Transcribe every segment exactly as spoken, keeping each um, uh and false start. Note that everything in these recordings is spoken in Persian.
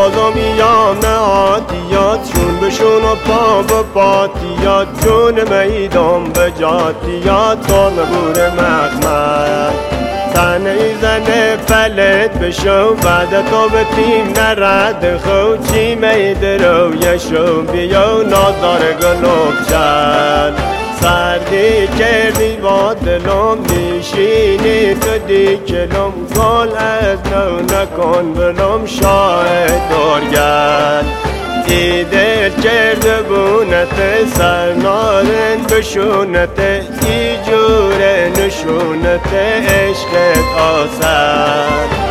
بازم ایام نهاتیات شون بشون و پا به پاتیات جون میدان به جاتیات تا نبور مخمر تنه زنه فلت بشو بعد تو به تیم نرد خو چی میدرو یشو بیو نازار گلوب چر سردی کردی با دلم میشینی تو دیکلم گل از نو نکن بلم شاید دارگرد ای دل کرده بونت سرنارن بشونت ای جوره نشونت عشقت آسر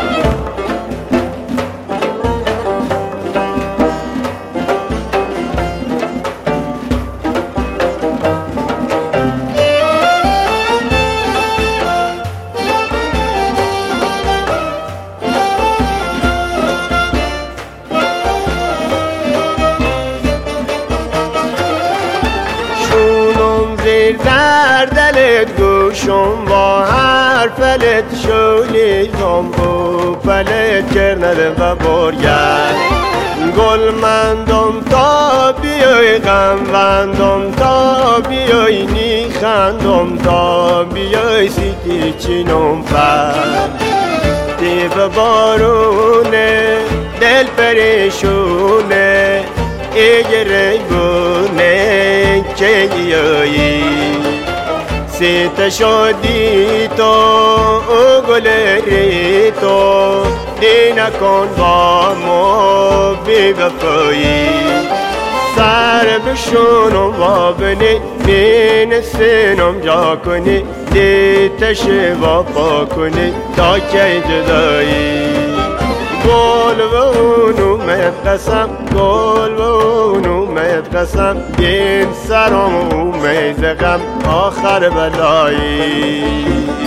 در دلت گوشم با هر فلت شولی زنبو فلت کرنده و برگرد گل مندم تا بیای غم وندم تا بیای نیخندم تا بیای سیتی چینم پر دیو بارونه دل پریشونه ایگره بونه که یایی سیت شدی تو او گلری تو دی نکن با مو بی وفایی سر بشونم با بنی بین سینم جا کنی دی تشوا پا کنی تا که جدایی گل و اونو مدقسم گل و اونو مدقسم این سرم و میزقم آخر بلایی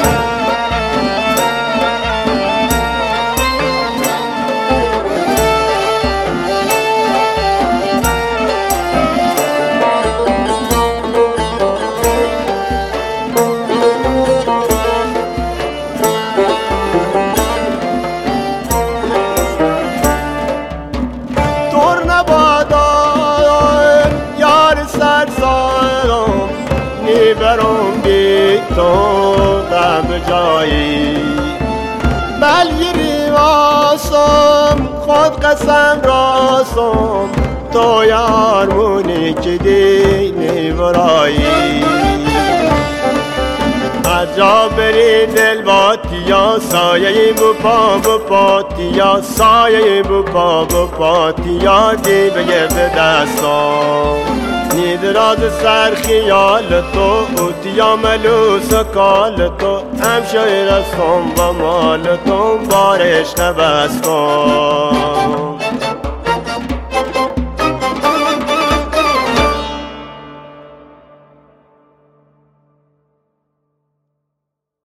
برام بی تو غم جایی بل گیری واسم خود قسم راسم تو یارمونی که دینی برایی اجا بری دل باتیا سایه بو پا بو پاتیا سایه بو پا بو پاتیا دی بگرد دستام نیدراز سر خیال تو اوتیا ملوس کال تو هم شایر از و مال تو بارش نبست کن